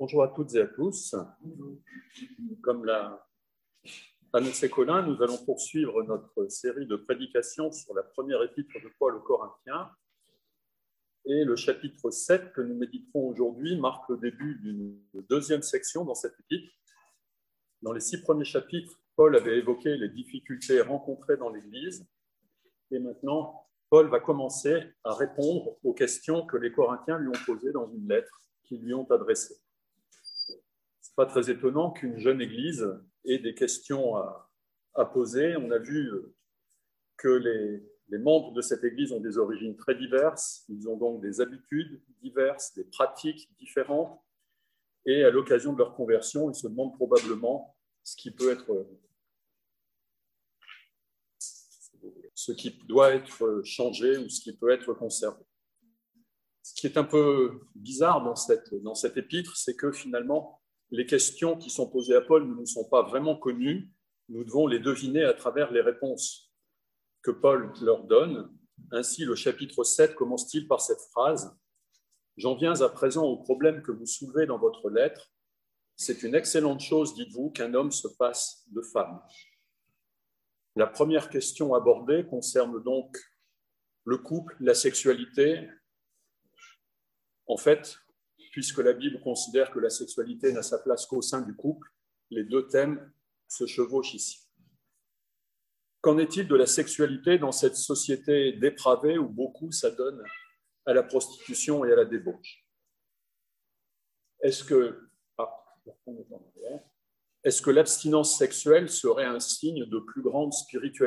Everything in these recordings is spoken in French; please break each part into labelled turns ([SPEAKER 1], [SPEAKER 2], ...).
[SPEAKER 1] Bonjour à toutes et à tous. Comme l'a annoncé Colin, nous allons poursuivre notre série de prédications sur la première épître de Paul aux Corinthiens. Et le chapitre 7 que nous méditerons aujourd'hui marque le début d'une deuxième section dans cette épître. Dans les 6 premiers chapitres, Paul avait évoqué les difficultés rencontrées dans l'Église. Et maintenant, Paul va commencer à répondre aux questions que les Corinthiens lui ont posées dans une lettre qu'ils lui ont adressée. Ce n'est pas très étonnant qu'une jeune église ait des questions à poser. On a vu que les membres de cette église ont des origines très diverses. Ils ont donc des habitudes diverses, des pratiques différentes. Et à l'occasion de leur conversion, ils se demandent probablement ce qui doit être changé ou ce qui peut être conservé. Ce qui est un peu bizarre dans cette épître, c'est que finalement, les questions qui sont posées à Paul ne nous sont pas vraiment connues. Nous devons les deviner à travers les réponses que Paul leur donne. Ainsi, le chapitre 7 commence-t-il par cette phrase : « J'en viens à présent au problème que vous soulevez dans votre lettre. C'est une excellente chose, dites-vous, qu'un homme se passe de femme. » La première question abordée concerne donc le couple, la sexualité. En fait, puisque la Bible considère que la sexualité n'a sa place qu'au sein du couple, les deux thèmes se chevauchent ici. Qu'en est-il de la sexualité dans cette société dépravée où beaucoup s'adonnent à la prostitution et à la débauche ? Est-ce que l'abstinence sexuelle serait un signe de plus grande spiritualité ?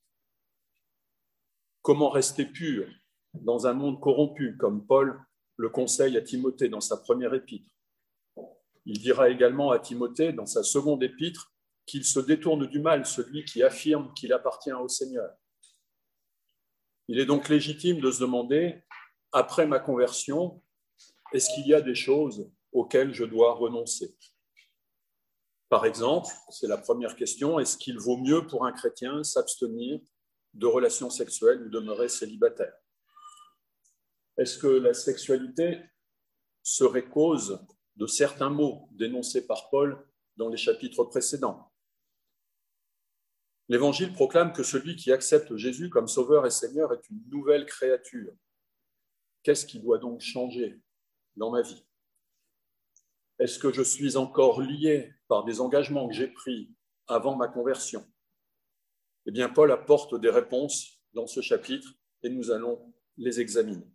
[SPEAKER 1] Comment rester pur dans un monde corrompu, comme Paul le conseille à Timothée dans sa première épître? Il dira également à Timothée dans sa seconde épître qu'il se détourne du mal, celui qui affirme qu'il appartient au Seigneur. Il est donc légitime de se demander, après ma conversion, est-ce qu'il y a des choses auxquelles je dois renoncer ? Par exemple, c'est la première question, est-ce qu'il vaut mieux pour un chrétien s'abstenir de relations sexuelles ou demeurer célibataire ? Est-ce que la sexualité serait cause de certains maux dénoncés par Paul dans les chapitres précédents ? L'Évangile proclame que celui qui accepte Jésus comme Sauveur et Seigneur est une nouvelle créature. Qu'est-ce qui doit donc changer dans ma vie ? Est-ce que je suis encore lié par des engagements que j'ai pris avant ma conversion ? Eh bien, Paul apporte des réponses dans ce chapitre et nous allons les examiner.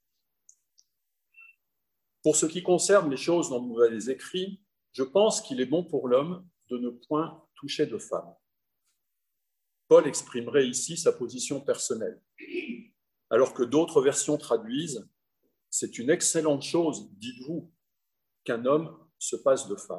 [SPEAKER 1] Pour ce qui concerne les choses dont nous avons écrit, je pense qu'il est bon pour l'homme de ne point toucher de femme. Paul exprimerait ici sa position personnelle, alors que d'autres versions traduisent « C'est une excellente chose, dites-vous, qu'un homme se passe de femme. »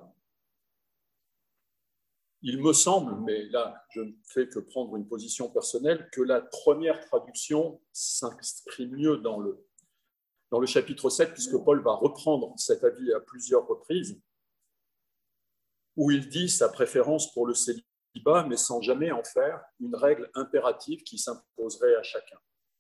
[SPEAKER 1] Il me semble, mais là je ne fais que prendre une position personnelle, que la première traduction s'inscrit mieux dans le chapitre 7, puisque Paul va reprendre cet avis à plusieurs reprises, où il dit sa préférence pour le célibat, mais sans jamais en faire une règle impérative qui s'imposerait à chacun.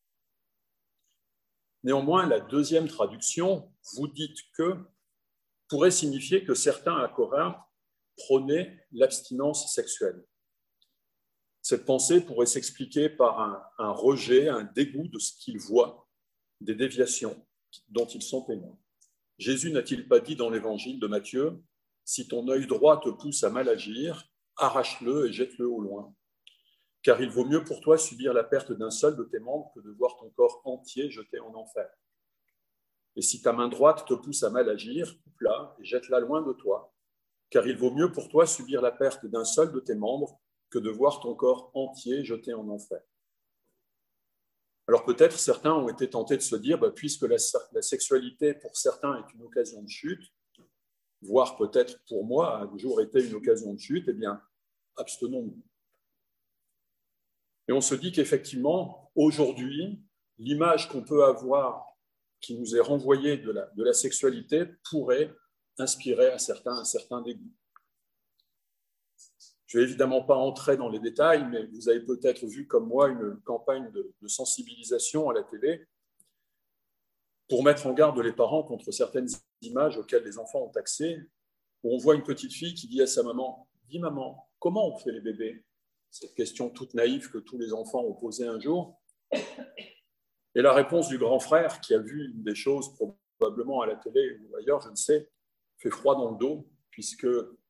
[SPEAKER 1] Néanmoins, la deuxième traduction, vous dites que, pourrait signifier que certains à Corinthe prônaient l'abstinence sexuelle. Cette pensée pourrait s'expliquer par un rejet, un dégoût de ce qu'ils voient, des déviations dont ils sont témoins. Jésus n'a-t-il pas dit dans l'évangile de Matthieu : « Si ton œil droit te pousse à mal agir, arrache-le et jette-le au loin. Car il vaut mieux pour toi subir la perte d'un seul de tes membres que de voir ton corps entier jeté en enfer. Et si ta main droite te pousse à mal agir, coupe-la et jette-la loin de toi. Car il vaut mieux pour toi subir la perte d'un seul de tes membres que de voir ton corps entier jeté en enfer. » Alors peut-être certains ont été tentés de se dire, puisque la sexualité pour certains est une occasion de chute, voire peut-être pour moi a toujours été une occasion de chute, eh bien, abstenons-nous. Et on se dit qu'effectivement, aujourd'hui, l'image qu'on peut avoir, qui nous est renvoyée de la sexualité, pourrait inspirer à certains un certain dégoût. Je ne vais évidemment pas entrer dans les détails, mais vous avez peut-être vu comme moi une campagne de sensibilisation à la télé pour mettre en garde les parents contre certaines images auxquelles les enfants ont accès, où on voit une petite fille qui dit à sa maman « Dis maman, comment on fait les bébés ?» Cette question toute naïve que tous les enfants ont posée un jour. Et la réponse du grand frère, qui a vu des choses probablement à la télé ou ailleurs, je ne sais, fait froid dans le dos, puisque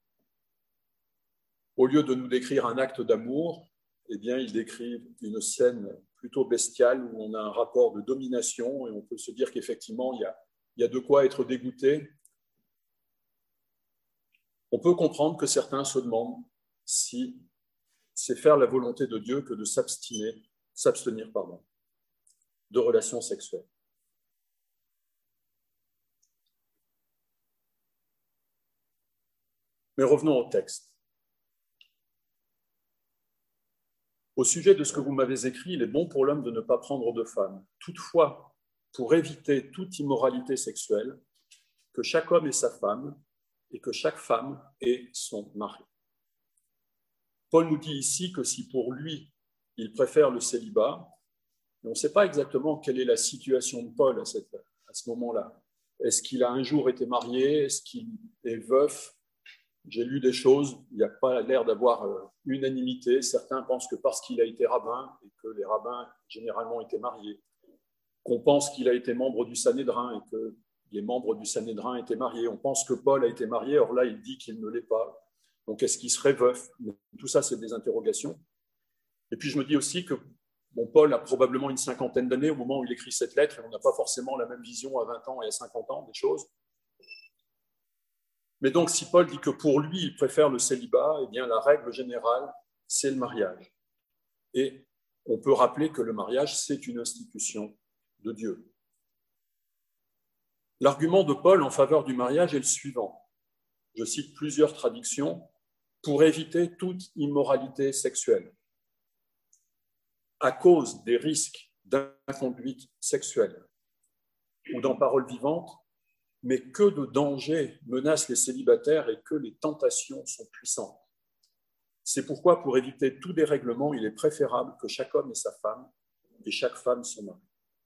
[SPEAKER 1] au lieu de nous décrire un acte d'amour, eh bien, ils décrivent une scène plutôt bestiale où on a un rapport de domination et on peut se dire qu'effectivement, il y a de quoi être dégoûté. On peut comprendre que certains se demandent si c'est faire la volonté de Dieu que de s'abstenir de relations sexuelles. Mais revenons au texte. Au sujet de ce que vous m'avez écrit, il est bon pour l'homme de ne pas prendre de femme. Toutefois, pour éviter toute immoralité sexuelle, que chaque homme ait sa femme et que chaque femme ait son mari. Paul nous dit ici que si pour lui, il préfère le célibat, on ne sait pas exactement quelle est la situation de Paul à ce moment-là. Est-ce qu'il a un jour été marié? Est-ce qu'il est veuf? J'ai lu des choses, il n'y a pas l'air d'avoir unanimité. Certains pensent que parce qu'il a été rabbin, et que les rabbins généralement étaient mariés, qu'on pense qu'il a été membre du Sanhédrin et que les membres du Sanhédrin étaient mariés. On pense que Paul a été marié, or là, il dit qu'il ne l'est pas. Donc, est-ce qu'il serait veuf? Tout ça, c'est des interrogations. Et puis, je me dis aussi que Paul a probablement une cinquantaine d'années au moment où il écrit cette lettre, et on n'a pas forcément la même vision à 20 ans et à 50 ans des choses. Mais donc, si Paul dit que pour lui, il préfère le célibat, eh bien, la règle générale, c'est le mariage. Et on peut rappeler que le mariage, c'est une institution de Dieu. L'argument de Paul en faveur du mariage est le suivant. Je cite plusieurs traductions. Pour éviter toute immoralité sexuelle, à cause des risques d'inconduite sexuelle ou dans parole vivante, mais que de dangers menacent les célibataires et que les tentations sont puissantes. C'est pourquoi, pour éviter tout dérèglement, il est préférable que chaque homme ait sa femme et chaque femme son mari.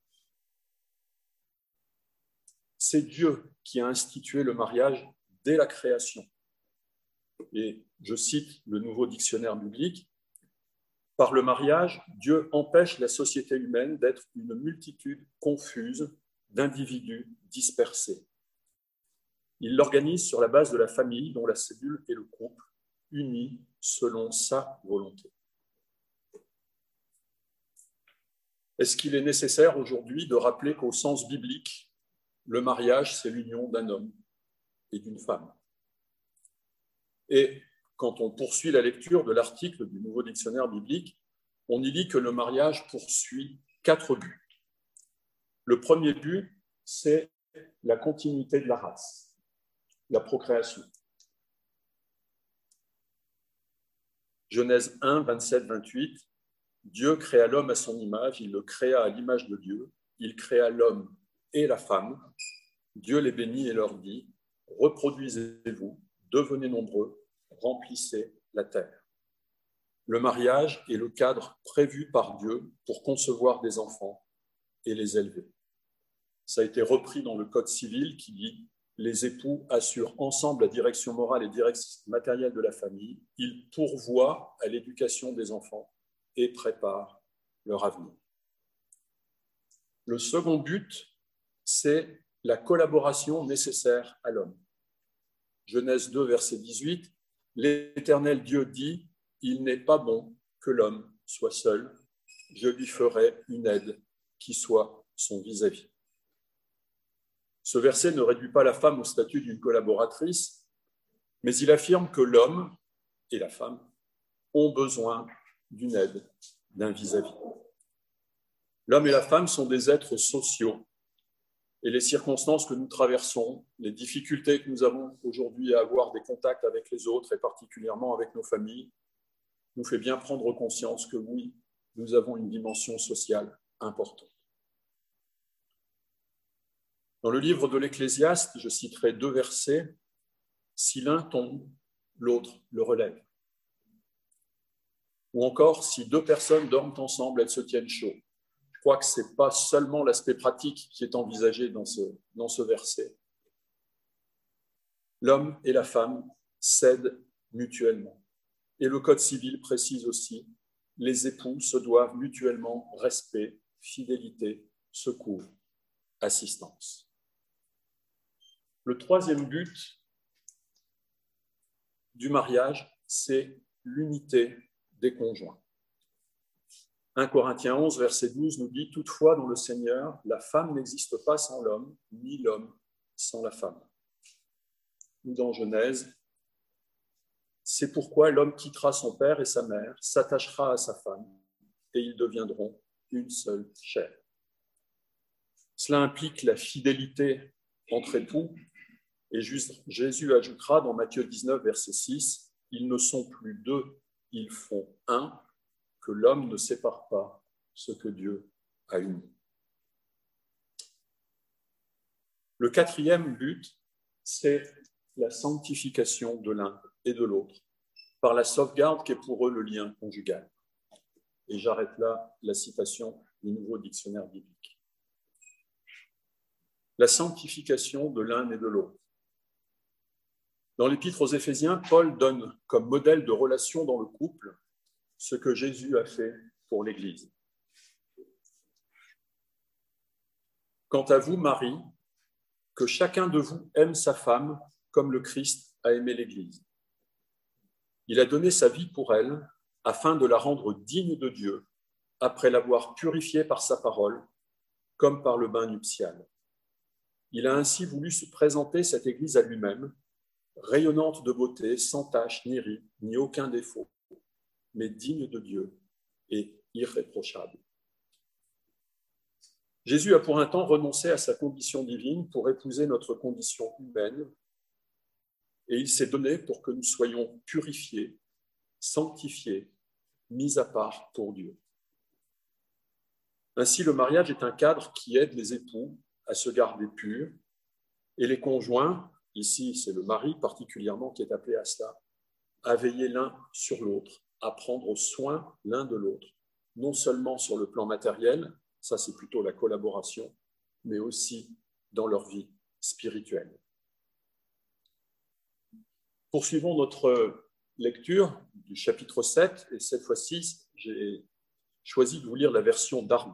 [SPEAKER 1] C'est Dieu qui a institué le mariage dès la création. Et je cite le nouveau dictionnaire biblique, « Par le mariage, Dieu empêche la société humaine d'être une multitude confuse d'individus dispersés. Il l'organise sur la base de la famille dont la cellule est le couple, unis selon sa volonté. » Est-ce qu'il est nécessaire aujourd'hui de rappeler qu'au sens biblique, le mariage, c'est l'union d'un homme et d'une femme? Et quand on poursuit la lecture de l'article du Nouveau Dictionnaire biblique, on y lit que le mariage poursuit 4 buts. Le premier but, c'est la continuité de la race, la procréation. Genèse 1, 27, 28, Dieu créa l'homme à son image, il le créa à l'image de Dieu, il créa l'homme et la femme, Dieu les bénit et leur dit, reproduisez-vous, devenez nombreux, remplissez la terre. Le mariage est le cadre prévu par Dieu pour concevoir des enfants et les élever. Ça a été repris dans le Code civil qui dit « Les époux assurent ensemble la direction morale et direction matérielle de la famille. Ils pourvoient à l'éducation des enfants et préparent leur avenir. » Le second but, c'est la collaboration nécessaire à l'homme. Genèse 2, verset 18, « L'Éternel Dieu dit, il n'est pas bon que l'homme soit seul, je lui ferai une aide qui soit son vis-à-vis. » Ce verset ne réduit pas la femme au statut d'une collaboratrice, mais il affirme que l'homme et la femme ont besoin d'une aide, d'un vis-à-vis. L'homme et la femme sont des êtres sociaux et les circonstances que nous traversons, les difficultés que nous avons aujourd'hui à avoir des contacts avec les autres et particulièrement avec nos familles, nous fait bien prendre conscience que oui, nous avons une dimension sociale importante. Dans le livre de l'Ecclésiaste, je citerai 2 versets. « Si l'un tombe, l'autre le relève. » Ou encore, « Si 2 personnes dorment ensemble, elles se tiennent chaud. » crois que ce n'est pas seulement l'aspect pratique qui est envisagé dans ce verset. L'homme et la femme s'aident mutuellement. Et le Code civil précise aussi, les époux se doivent mutuellement respect, fidélité, secours, assistance. Le troisième but du mariage, c'est l'unité des conjoints. 1 Corinthiens 11, verset 12 nous dit « Toutefois, dans le Seigneur, la femme n'existe pas sans l'homme, ni l'homme sans la femme. » Ou dans Genèse, « C'est pourquoi l'homme quittera son père et sa mère, s'attachera à sa femme, et ils deviendront une seule chair. » Cela implique la fidélité entre époux, et Jésus ajoutera dans Matthieu 19, verset 6, « Ils ne sont plus deux, ils font un, que l'homme ne sépare pas ce que Dieu a uni. » Le quatrième but, c'est la sanctification de l'un et de l'autre par la sauvegarde qu'est pour eux le lien conjugal. Et j'arrête là la citation du Nouveau Dictionnaire biblique. La sanctification de l'un et de l'autre. Dans l'Épître aux Éphésiens, Paul donne comme modèle de relation dans le couple ce que Jésus a fait pour l'Église. Quant à vous, Marie, que chacun de vous aime sa femme comme le Christ a aimé l'Église. Il a donné sa vie pour elle afin de la rendre digne de Dieu après l'avoir purifiée par sa parole comme par le bain nuptial. Il a ainsi voulu se présenter cette Église à lui-même, rayonnante de beauté, sans tache, ni ride, ni aucun défaut, mais digne de Dieu et irréprochable. Jésus a pour un temps renoncé à sa condition divine pour épouser notre condition humaine, et il s'est donné pour que nous soyons purifiés, sanctifiés, mis à part pour Dieu. Ainsi, le mariage est un cadre qui aide les époux à se garder purs, et les conjoints, ici c'est le mari particulièrement qui est appelé à cela, à veiller l'un sur l'autre, à prendre soin l'un de l'autre, non seulement sur le plan matériel, ça c'est plutôt la collaboration, mais aussi dans leur vie spirituelle. Poursuivons notre lecture du chapitre 7, et cette fois-ci, j'ai choisi de vous lire la version Darby.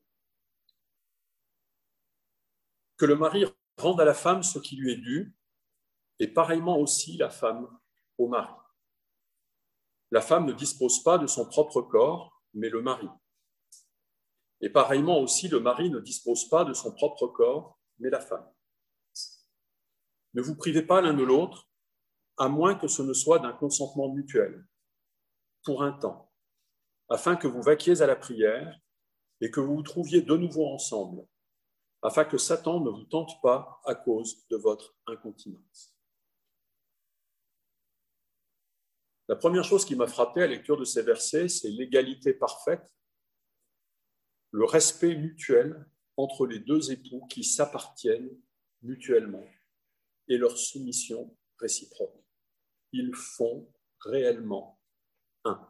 [SPEAKER 1] Que le mari rende à la femme ce qui lui est dû, et pareillement aussi la femme au mari. La femme ne dispose pas de son propre corps, mais le mari. Et pareillement aussi, le mari ne dispose pas de son propre corps, mais la femme. Ne vous privez pas l'un de l'autre, à moins que ce ne soit d'un consentement mutuel, pour un temps, afin que vous vaquiez à la prière et que vous vous trouviez de nouveau ensemble, afin que Satan ne vous tente pas à cause de votre incontinence. La première chose qui m'a frappé à la lecture de ces versets, c'est l'égalité parfaite, le respect mutuel entre les deux époux qui s'appartiennent mutuellement et leur soumission réciproque. Ils font réellement un.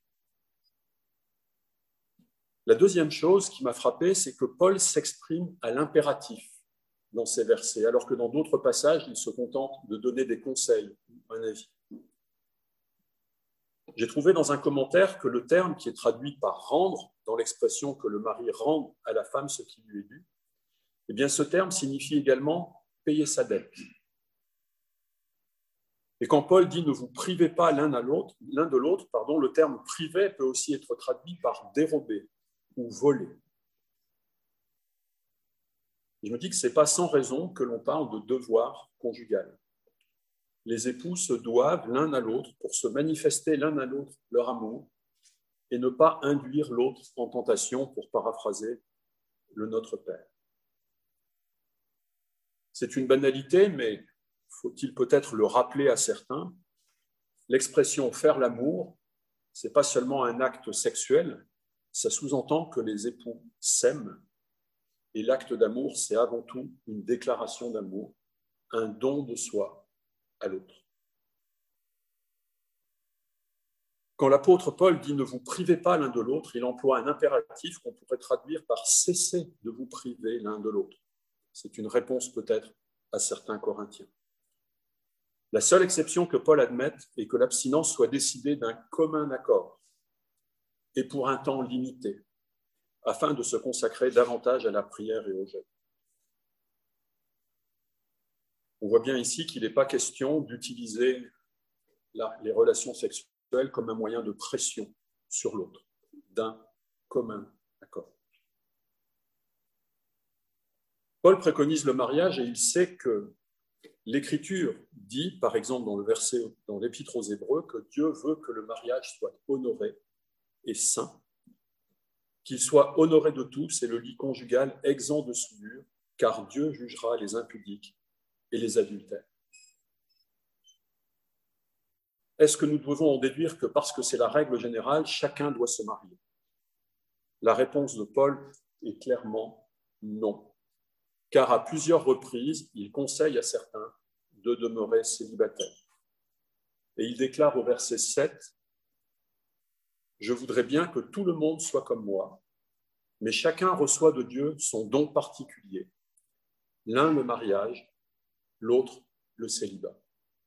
[SPEAKER 1] La deuxième chose qui m'a frappé, c'est que Paul s'exprime à l'impératif dans ces versets, alors que dans d'autres passages, il se contente de donner des conseils, un avis. J'ai trouvé dans un commentaire que le terme qui est traduit par « rendre », dans l'expression que le mari rende à la femme ce qui lui est dû, eh bien ce terme signifie également payer sa dette. Et quand Paul dit « ne vous privez pas l'un de l'autre », le terme « priver » peut aussi être traduit par « dérober » ou « voler ». Je me dis que ce n'est pas sans raison que l'on parle de devoir conjugal. Les époux se doivent l'un à l'autre pour se manifester l'un à l'autre leur amour et ne pas induire l'autre en tentation, pour paraphraser le Notre Père. C'est une banalité, mais faut-il peut-être le rappeler à certains, l'expression « faire l'amour », ce n'est pas seulement un acte sexuel, ça sous-entend que les époux s'aiment, et l'acte d'amour, c'est avant tout une déclaration d'amour, un don de soi à l'autre. Quand l'apôtre Paul dit « ne vous privez pas l'un de l'autre », il emploie un impératif qu'on pourrait traduire par « cessez de vous priver l'un de l'autre ». C'est une réponse peut-être à certains Corinthiens. La seule exception que Paul admette est que l'abstinence soit décidée d'un commun accord et pour un temps limité, afin de se consacrer davantage à la prière et au jeûne. On voit bien ici qu'il n'est pas question d'utiliser les relations sexuelles comme un moyen de pression sur l'autre, d'un commun accord. Paul préconise le mariage et il sait que l'Écriture dit, par exemple dans l'Épître aux Hébreux, que Dieu veut que le mariage soit honoré et saint, qu'il soit honoré de tous et le lit conjugal exempt de souillure, car Dieu jugera les impudiques et les adultères. Est-ce que nous devons en déduire que parce que c'est la règle générale, chacun doit se marier? La réponse de Paul est clairement non, car à plusieurs reprises, il conseille à certains de demeurer célibataires. Et il déclare au verset 7, « Je voudrais bien que tout le monde soit comme moi, mais chacun reçoit de Dieu son don particulier, l'un le mariage, l'autre le célibat. »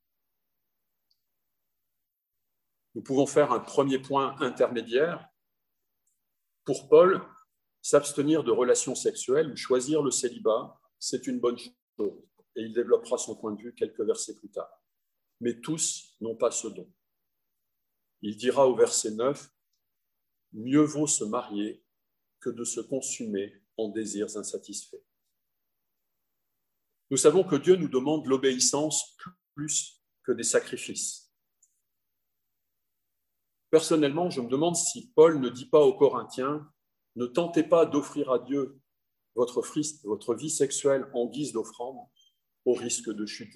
[SPEAKER 1] Nous pouvons faire un premier point intermédiaire. Pour Paul, s'abstenir de relations sexuelles ou choisir le célibat, c'est une bonne chose. Et il développera son point de vue quelques versets plus tard. Mais tous n'ont pas ce don. Il dira au verset 9, « Mieux vaut se marier que de se consumer en désirs insatisfaits. » Nous savons que Dieu nous demande l'obéissance plus que des sacrifices. Personnellement, je me demande si Paul ne dit pas aux Corinthiens « Ne tentez pas d'offrir à Dieu votre vie sexuelle en guise d'offrande au risque de chuter. »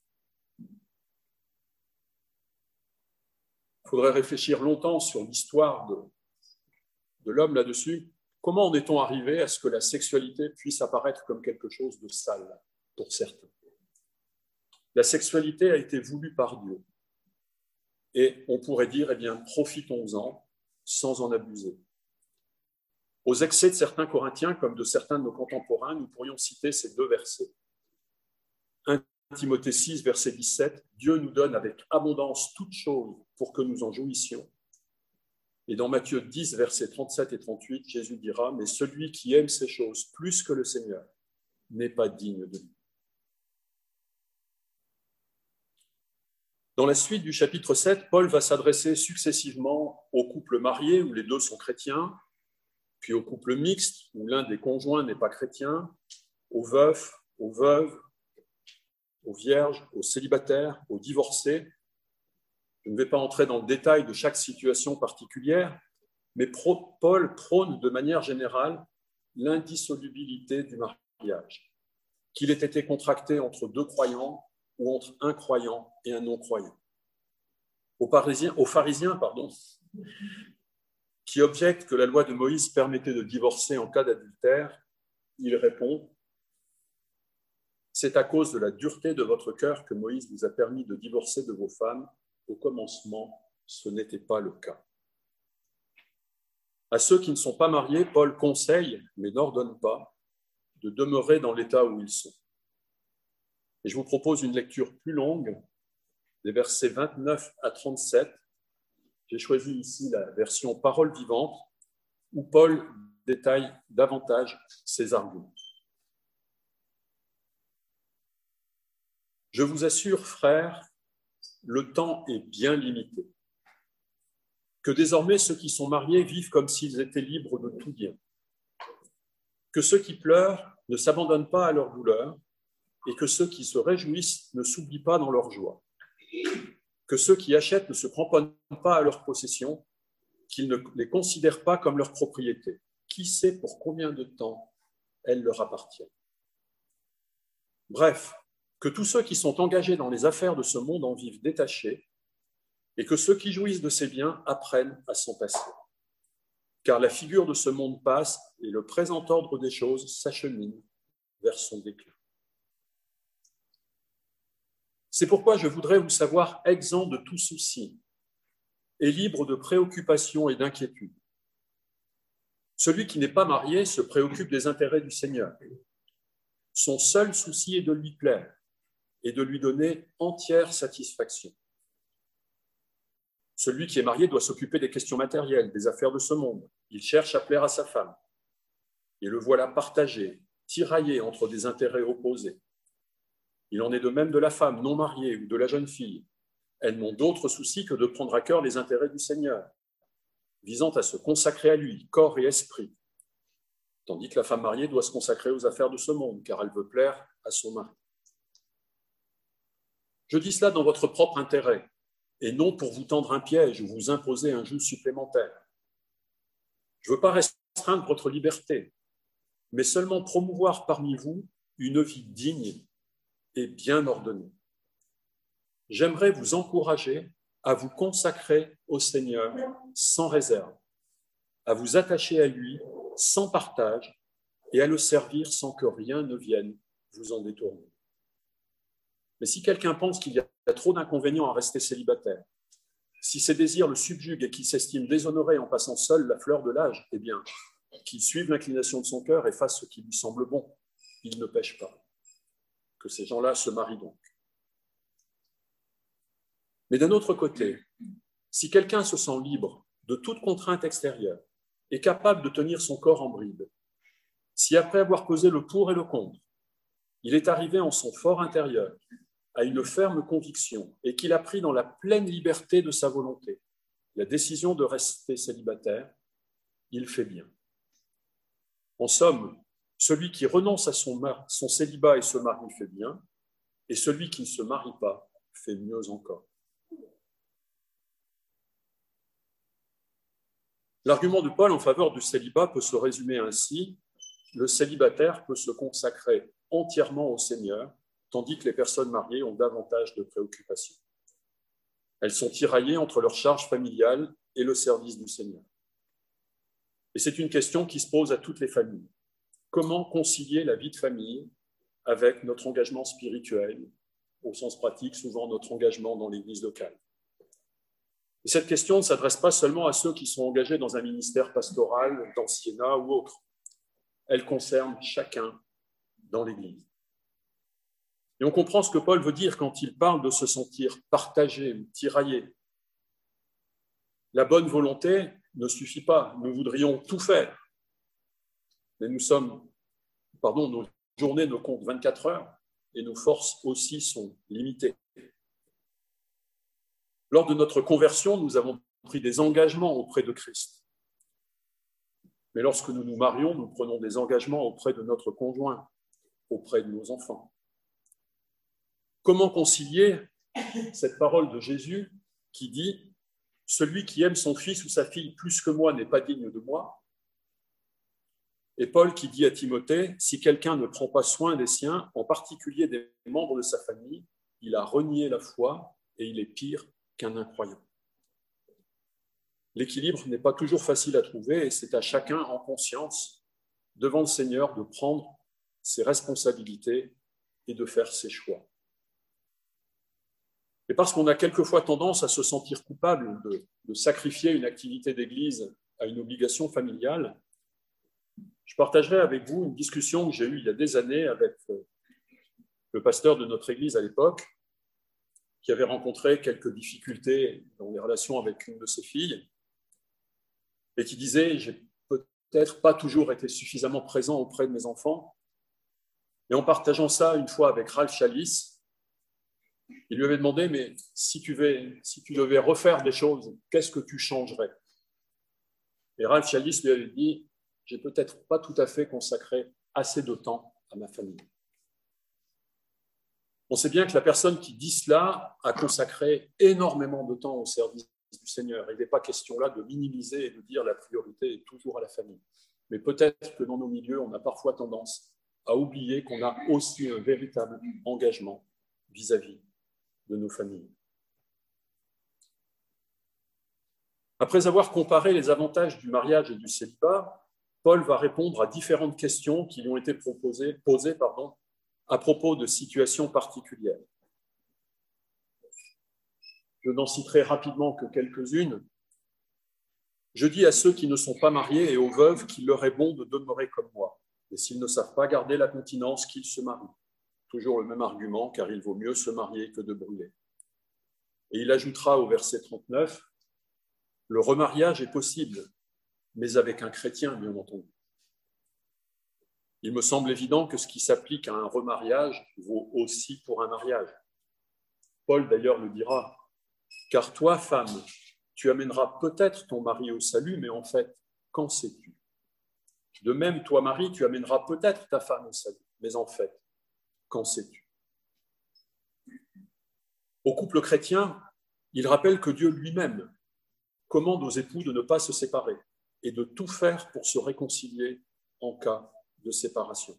[SPEAKER 1] Il faudrait réfléchir longtemps sur l'histoire de l'homme là-dessus. Comment en est-on arrivé à ce que la sexualité puisse apparaître comme quelque chose de sale pour certains? La sexualité a été voulue par Dieu. Et on pourrait dire, eh bien, profitons-en sans en abuser. Aux excès de certains Corinthiens, comme de certains de nos contemporains, nous pourrions citer ces deux versets. 1 Timothée 6, verset 17, « Dieu nous donne avec abondance toutes choses pour que nous en jouissions. » Et dans Matthieu 10, versets 37 et 38, Jésus dira, « Mais celui qui aime ces choses plus que le Seigneur n'est pas digne de lui. » Dans la suite du chapitre 7, Paul va s'adresser successivement aux couples mariés où les deux sont chrétiens, puis aux couples mixtes où l'un des conjoints n'est pas chrétien, aux veufs, aux veuves, aux vierges, aux célibataires, aux divorcés. Je ne vais pas entrer dans le détail de chaque situation particulière, mais Paul prône de manière générale l'indissolubilité du mariage, qu'il ait été contracté entre deux croyants ou entre un croyant et un non-croyant. Aux pharisiens, qui objectent que la loi de Moïse permettait de divorcer en cas d'adultère, il répond « C'est à cause de la dureté de votre cœur que Moïse vous a permis de divorcer de vos femmes. Au commencement, ce n'était pas le cas. » À ceux qui ne sont pas mariés, Paul conseille, mais n'ordonne pas, de demeurer dans l'état où ils sont. Et je vous propose une lecture plus longue, des versets 29 à 37. J'ai choisi ici la version Parole vivante, où Paul détaille davantage ses arguments. « Je vous assure, frères, le temps est bien limité, que désormais ceux qui sont mariés vivent comme s'ils étaient libres de tout bien, que ceux qui pleurent ne s'abandonnent pas à leur douleur, et que ceux qui se réjouissent ne s'oublient pas dans leur joie, que ceux qui achètent ne se cramponnent pas à leur possession, qu'ils ne les considèrent pas comme leur propriété. Qui sait pour combien de temps elles leur appartiennent. Bref, que tous ceux qui sont engagés dans les affaires de ce monde en vivent détachés, et que ceux qui jouissent de ces biens apprennent à s'en passer. Car la figure de ce monde passe, et le présent ordre des choses s'achemine vers son déclin. C'est pourquoi je voudrais vous savoir exempt de tout souci est libre de préoccupations et d'inquiétudes. Celui qui n'est pas marié se préoccupe des intérêts du Seigneur. Son seul souci est de lui plaire et de lui donner entière satisfaction. Celui qui est marié doit s'occuper des questions matérielles, des affaires de ce monde. Il cherche à plaire à sa femme. Et le voilà partagé, tiraillé entre des intérêts opposés. Il en est de même de la femme non mariée ou de la jeune fille. Elles n'ont d'autre souci que de prendre à cœur les intérêts du Seigneur, visant à se consacrer à lui, corps et esprit, tandis que la femme mariée doit se consacrer aux affaires de ce monde, car elle veut plaire à son mari. Je dis cela dans votre propre intérêt, et non pour vous tendre un piège ou vous imposer un joug supplémentaire. Je ne veux pas restreindre votre liberté, mais seulement promouvoir parmi vous une vie digne et bien ordonnée. J'aimerais vous encourager à vous consacrer au Seigneur sans réserve, à vous attacher à lui sans partage et à le servir sans que rien ne vienne vous en détourner. Mais si quelqu'un pense qu'il y a trop d'inconvénients à rester célibataire, si ses désirs le subjuguent et qu'il s'estime déshonoré en passant seul la fleur de l'âge, eh bien, qu'il suive l'inclination de son cœur et fasse ce qui lui semble bon. Il ne pêche pas. Que ces gens-là se marient donc. Mais d'un autre côté, si quelqu'un se sent libre de toute contrainte extérieure et capable de tenir son corps en bride, si après avoir pesé le pour et le contre, il est arrivé en son fort intérieur à une ferme conviction et qu'il a pris dans la pleine liberté de sa volonté la décision de rester célibataire, il fait bien. En somme, celui qui renonce à son célibat et se marie fait bien, et celui qui ne se marie pas fait mieux encore. L'argument de Paul en faveur du célibat peut se résumer ainsi: le célibataire peut se consacrer entièrement au Seigneur, tandis que les personnes mariées ont davantage de préoccupations. Elles sont tiraillées entre leur charge familiale et le service du Seigneur. Et c'est une question qui se pose à toutes les familles. Comment concilier la vie de famille avec notre engagement spirituel, au sens pratique, souvent notre engagement dans l'Église locale? Et cette question ne s'adresse pas seulement à ceux qui sont engagés dans un ministère pastoral, d'anciennat ou autre. Elle concerne chacun dans l'Église. Et on comprend ce que Paul veut dire quand il parle de se sentir partagé ou tiraillé. La bonne volonté ne suffit pas. Nous voudrions tout faire. Mais nos journées ne comptent 24 heures et nos forces aussi sont limitées. Lors de notre conversion, nous avons pris des engagements auprès de Christ. Mais lorsque nous nous marions, nous prenons des engagements auprès de notre conjoint, auprès de nos enfants. Comment concilier cette parole de Jésus qui dit « Celui qui aime son fils ou sa fille plus que moi n'est pas digne de moi » et Paul qui dit à Timothée « Si quelqu'un ne prend pas soin des siens, en particulier des membres de sa famille, il a renié la foi et il est pire qu'un incroyant. » L'équilibre n'est pas toujours facile à trouver et c'est à chacun en conscience, devant le Seigneur, de prendre ses responsabilités et de faire ses choix. Et parce qu'on a quelquefois tendance à se sentir coupable de sacrifier une activité d'église à une obligation familiale, je partagerai avec vous une discussion que j'ai eue il y a des années avec le pasteur de notre église à l'époque, qui avait rencontré quelques difficultés dans les relations avec une de ses filles, et qui disait « J'ai peut-être pas toujours été suffisamment présent auprès de mes enfants ». Et en partageant ça une fois avec Ralph Challis, il lui avait demandé « Mais si tu devais refaire des choses, qu'est-ce que tu changerais ?» Et Ralph Challis lui avait dit « J'ai peut-être pas tout à fait consacré assez de temps à ma famille ». On sait bien que la personne qui dit cela a consacré énormément de temps au service du Seigneur. Il n'est pas question là de minimiser et de dire la priorité est toujours à la famille. Mais peut-être que dans nos milieux, on a parfois tendance à oublier qu'on a aussi un véritable engagement vis-à-vis de nos familles. Après avoir comparé les avantages du mariage et du célibat, Paul va répondre à différentes questions qui lui ont été posées à propos de situations particulières. Je n'en citerai rapidement que quelques-unes, Je dis à ceux qui ne sont pas mariés et aux veuves qu'il leur est bon de demeurer comme moi. Et s'ils ne savent pas garder la continence, qu'ils se marient. Toujours le même argument, car il vaut mieux se marier que de brûler. Et il ajoutera au verset 39, le remariage est possible, mais avec un chrétien, bien entendu. Il me semble évident que ce qui s'applique à un remariage vaut aussi pour un mariage. Paul, d'ailleurs, le dira, car toi, femme, tu amèneras peut-être ton mari au salut, mais en fait, qu'en sais-tu? De même, toi, mari, tu amèneras peut-être ta femme au salut, mais en fait, qu'en sais-tu? Au couple chrétien, il rappelle que Dieu lui-même commande aux époux de ne pas se séparer et de tout faire pour se réconcilier en cas de séparation.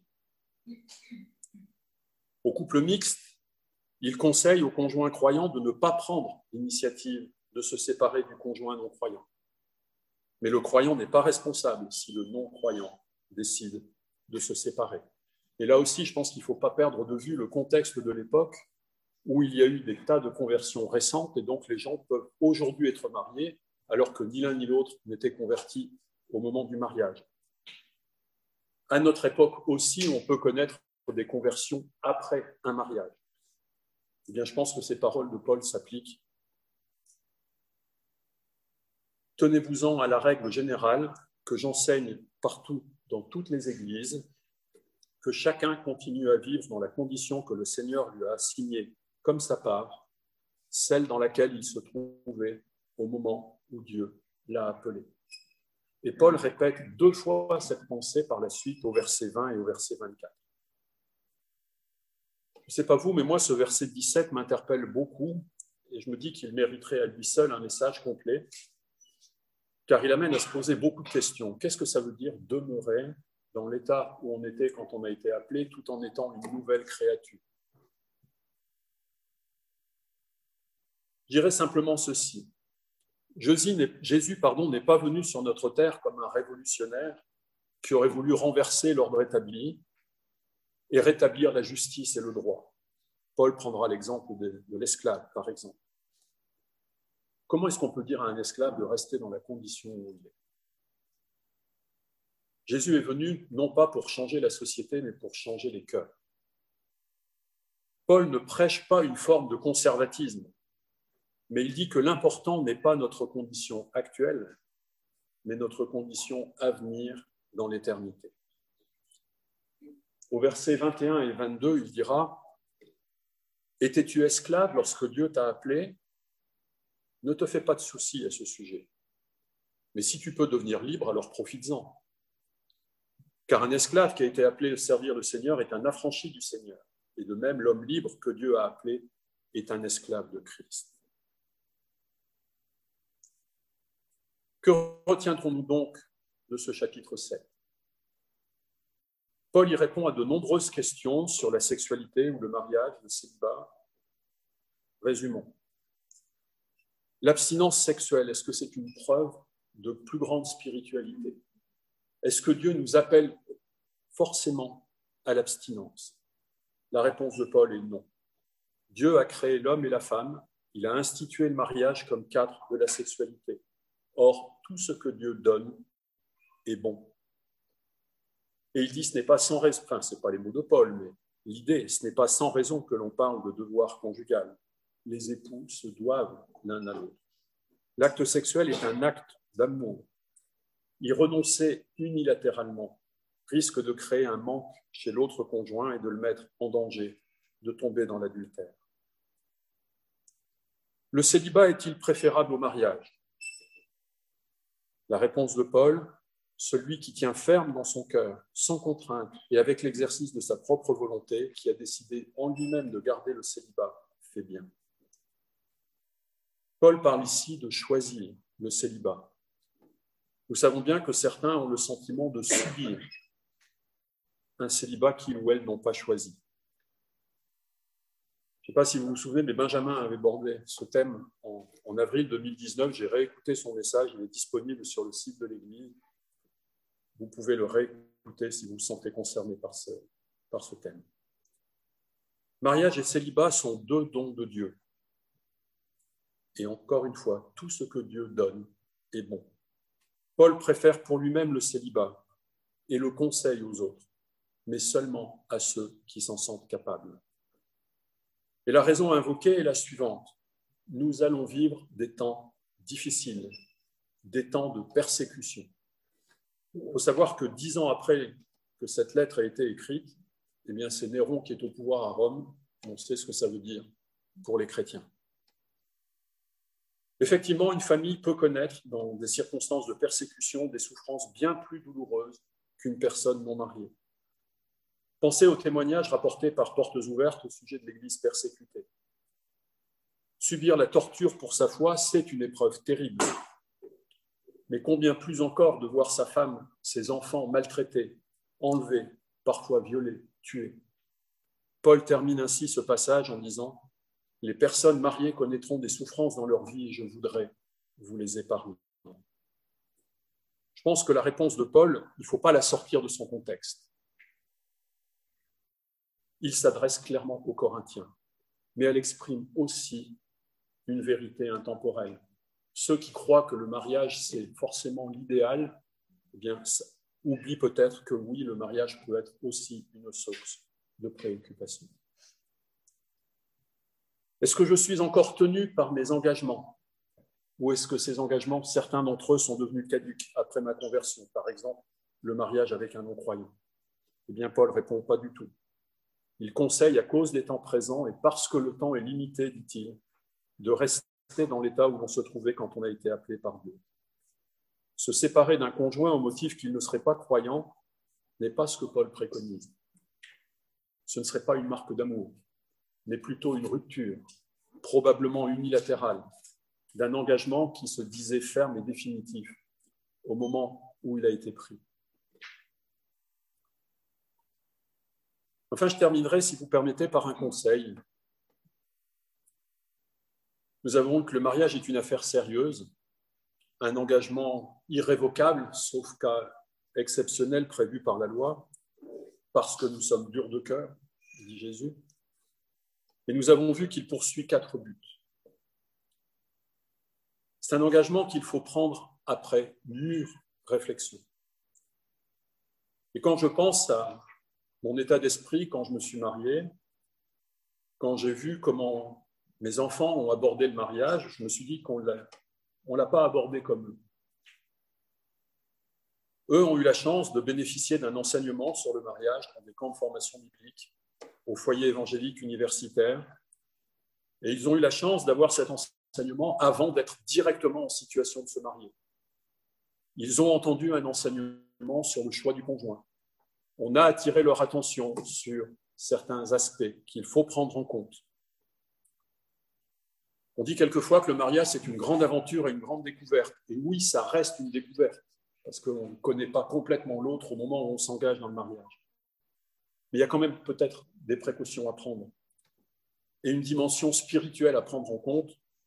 [SPEAKER 1] Au couple mixte, il conseille aux conjoints croyants de ne pas prendre l'initiative de se séparer du conjoint non-croyant. Mais le croyant n'est pas responsable si le non-croyant décide de se séparer. Et là aussi, je pense qu'il ne faut pas perdre de vue le contexte de l'époque où il y a eu des tas de conversions récentes et donc les gens peuvent aujourd'hui être mariés alors que ni l'un ni l'autre n'était converti au moment du mariage. À notre époque aussi, on peut connaître des conversions après un mariage. Eh bien, je pense que ces paroles de Paul s'appliquent. Tenez-vous-en à la règle générale que j'enseigne partout dans toutes les églises, que chacun continue à vivre dans la condition que le Seigneur lui a assignée comme sa part, celle dans laquelle il se trouvait au moment où Dieu l'a appelé. Et Paul répète 2 fois cette pensée par la suite au verset 20 et au verset 24. Je ne sais pas vous, mais moi, ce verset 17 m'interpelle beaucoup et je me dis qu'il mériterait à lui seul un message complet, car il amène à se poser beaucoup de questions. Qu'est-ce que ça veut dire demeurer dans l'état où on était quand on a été appelé, tout en étant une nouvelle créature? Je dirais simplement ceci. Jésus n'est pas venu sur notre terre comme un révolutionnaire qui aurait voulu renverser l'ordre établi et rétablir la justice et le droit. Paul prendra l'exemple de l'esclave, par exemple. Comment est-ce qu'on peut dire à un esclave de rester dans la condition où il est? Jésus est venu non pas pour changer la société, mais pour changer les cœurs. Paul ne prêche pas une forme de conservatisme, mais il dit que l'important n'est pas notre condition actuelle, mais notre condition à venir dans l'éternité. Au verset 21 et 22, il dira « Étais-tu esclave lorsque Dieu t'a appelé ? Ne te fais pas de soucis à ce sujet. Mais si tu peux devenir libre, alors profites-en. Car un esclave qui a été appelé à servir le Seigneur est un affranchi du Seigneur. Et de même, l'homme libre que Dieu a appelé est un esclave de Christ. » Que retiendrons-nous donc de ce chapitre 7 ? Paul y répond à de nombreuses questions sur la sexualité ou le mariage, le célibat. Résumons. L'abstinence sexuelle, est-ce que c'est une preuve de plus grande spiritualité? Est-ce que Dieu nous appelle forcément à l'abstinence? La réponse de Paul est non. Dieu a créé l'homme et la femme, il a institué le mariage comme cadre de la sexualité. Or, tout ce que Dieu donne est bon. Et il dit, ce n'est pas sans raison, enfin, ce n'est pas les mots de Paul, mais l'idée, ce n'est pas sans raison que l'on parle de devoir conjugal. Les époux se doivent l'un à l'autre. L'acte sexuel est un acte d'amour. Y renoncer unilatéralement risque de créer un manque chez l'autre conjoint et de le mettre en danger de tomber dans l'adultère. Le célibat est-il préférable au mariage? La réponse de Paul, celui qui tient ferme dans son cœur, sans contrainte et avec l'exercice de sa propre volonté, qui a décidé en lui-même de garder le célibat, fait bien. Paul parle ici de choisir le célibat. Nous savons bien que certains ont le sentiment de subir un célibat qu'ils ou elles n'ont pas choisi. Je ne sais pas si vous vous souvenez, mais Benjamin avait abordé ce thème en avril 2019. J'ai réécouté son message, il est disponible sur le site de l'Église. Vous pouvez le réécouter si vous vous sentez concerné par ce thème. Mariage et célibat sont 2 dons de Dieu. Et encore une fois, tout ce que Dieu donne est bon. Paul préfère pour lui-même le célibat et le conseille aux autres, mais seulement à ceux qui s'en sentent capables. Et la raison invoquée est la suivante. Nous allons vivre des temps difficiles, des temps de persécution. Il faut savoir que 10 ans après que cette lettre a été écrite, eh bien, c'est Néron qui est au pouvoir à Rome. On sait ce que ça veut dire pour les chrétiens. Effectivement, une famille peut connaître, dans des circonstances de persécution, des souffrances bien plus douloureuses qu'une personne non mariée. Pensez aux témoignages rapportés par Portes Ouvertes au sujet de l'Église persécutée. Subir la torture pour sa foi, c'est une épreuve terrible. Mais combien plus encore de voir sa femme, ses enfants maltraités, enlevés, parfois violés, tués. Paul termine ainsi ce passage en disant « Les personnes mariées connaîtront des souffrances dans leur vie et je voudrais vous les épargner. » Je pense que la réponse de Paul, il ne faut pas la sortir de son contexte. Il s'adresse clairement aux Corinthiens, mais elle exprime aussi une vérité intemporelle. Ceux qui croient que le mariage, c'est forcément l'idéal, eh bien, oublient peut-être que oui, le mariage peut être aussi une source de préoccupation. Est-ce que je suis encore tenu par mes engagements? Ou est-ce que ces engagements, certains d'entre eux, sont devenus caducs après ma conversion? Par exemple, le mariage avec un non-croyant. Eh bien, Paul répond pas du tout. Il conseille, à cause des temps présents et parce que le temps est limité, dit-il, de rester dans l'état où on se trouvait quand on a été appelé par Dieu. Se séparer d'un conjoint au motif qu'il ne serait pas croyant n'est pas ce que Paul préconise. Ce ne serait pas une marque d'amour, mais plutôt une rupture, probablement unilatérale, d'un engagement qui se disait ferme et définitif au moment où il a été pris. Enfin, je terminerai, si vous permettez, par un conseil. Nous avons que le mariage est une affaire sérieuse, un engagement irrévocable, sauf cas exceptionnel prévu par la loi, parce que nous sommes durs de cœur, dit Jésus. Et nous avons vu qu'il poursuit 4 buts. C'est un engagement qu'il faut prendre après mûre réflexion. Et quand je pense à mon état d'esprit quand je me suis marié, quand j'ai vu comment mes enfants ont abordé le mariage, je me suis dit qu'on ne l'a pas abordé comme eux. Eux ont eu la chance de bénéficier d'un enseignement sur le mariage dans des camps de formation biblique, au foyer évangélique universitaire, et ils ont eu la chance d'avoir cet enseignement avant d'être directement en situation de se marier. Ils ont entendu un enseignement sur le choix du conjoint. On a attiré leur attention sur certains aspects qu'il faut prendre en compte. On dit quelquefois que le mariage, c'est une grande aventure et une grande découverte. Et oui, ça reste une découverte, parce qu'on ne connaît pas complètement l'autre au moment où on s'engage dans le mariage. Mais il y a quand même peut-être des précautions à prendre et une dimension spirituelle à prendre en compte,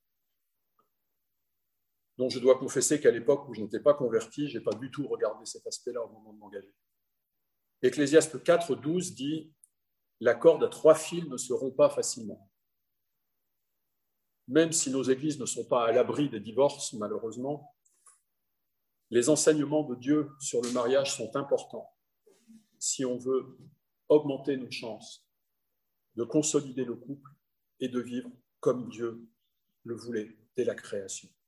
[SPEAKER 1] dont je dois confesser qu'à l'époque où je n'étais pas converti, je n'ai pas du tout regardé cet aspect-là au moment de m'engager. Ecclésiaste 4, 12 dit « La corde à 3 fils ne se rompt pas facilement ». Même si nos églises ne sont pas à l'abri des divorces, malheureusement, les enseignements de Dieu sur le mariage sont importants si on veut augmenter nos chances de consolider le couple et de vivre comme Dieu le voulait dès la création.